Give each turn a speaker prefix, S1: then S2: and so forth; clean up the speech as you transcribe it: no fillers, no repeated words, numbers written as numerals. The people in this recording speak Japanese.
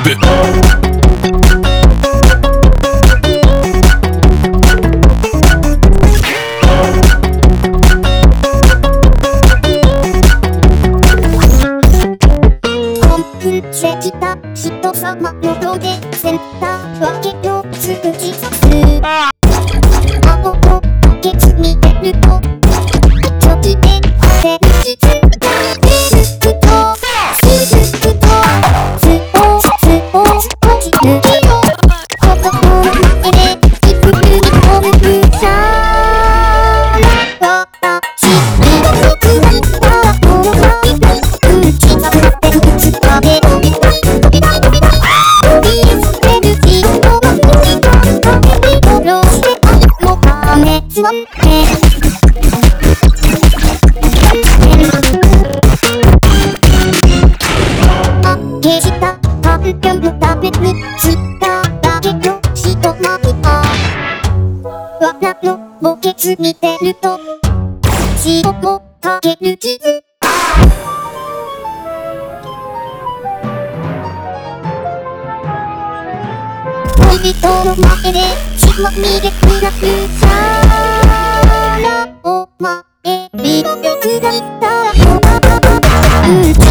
S1: Stop it.
S2: してきた人様のどでセンター分けを通じさす顎を開けず見てるとちょっとで焦る傷が出ると続くと少し抜きを子供の前でいくるに込むさら私に僕がいたらこの愛が口が立って打つため消した環境のために釣っただけの人なみた罠の墓穴見てると塩もかける傷恋人の前で血まみれくらくさらお前色欲がいったら